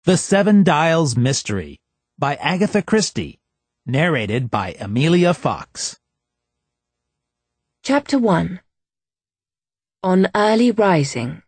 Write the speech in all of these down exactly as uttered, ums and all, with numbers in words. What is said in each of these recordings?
The Seven Dials Mystery by Agatha Christie. Narrated by Amelia Fox. Chapter one. On Early Rising.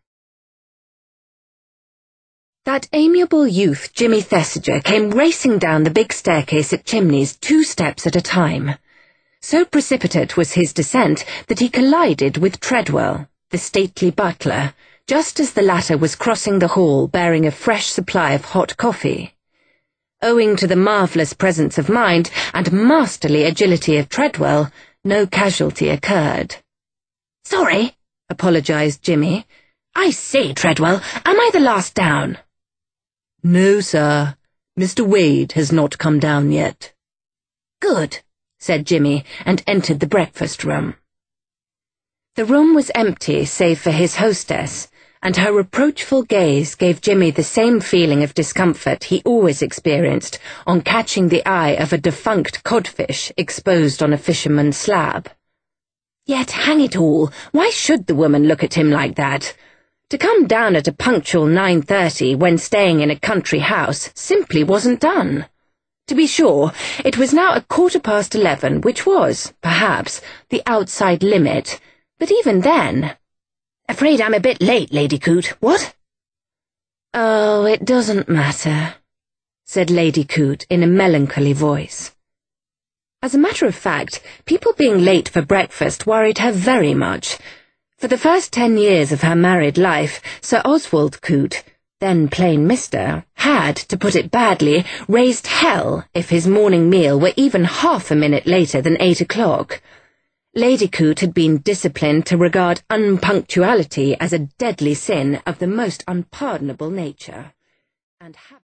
That amiable youth, Jimmy Thesiger, came racing down the big staircase at Chimneys two steps at a time. So precipitate was his descent that he collided with Treadwell, the stately butler, just as the latter was crossing the hall bearing a fresh supply of hot coffee. Owing to the marvellous presence of mind and masterly agility of Treadwell, no casualty occurred. "Sorry," apologised Jimmy. "I say, Treadwell, am I the last down?" "No, sir. Mister Wade has not come down yet." "Good," said Jimmy, and entered the breakfast room. The room was empty save for his hostess, and her reproachful gaze gave Jimmy the same feeling of discomfort he always experienced on catching the eye of a defunct codfish exposed on a fisherman's slab. Yet, hang it all, why should the woman look at him like that? To come down at a punctual nine thirty when staying in a country house simply wasn't done. To be sure, it was now a quarter past eleven, which was, perhaps, the outside limit, but even then— "Afraid I'm a bit late, Lady Coote, what?" "Oh, it doesn't matter," said Lady Coote in a melancholy voice. As a matter of fact, people being late for breakfast worried her very much. For the first ten years of her married life, Sir Oswald Coote, then plain Mister, had, to put it badly, raised hell if his morning meal were even half a minute later than eight o'clock. Lady Coote had been disciplined to regard unpunctuality as a deadly sin of the most unpardonable nature, and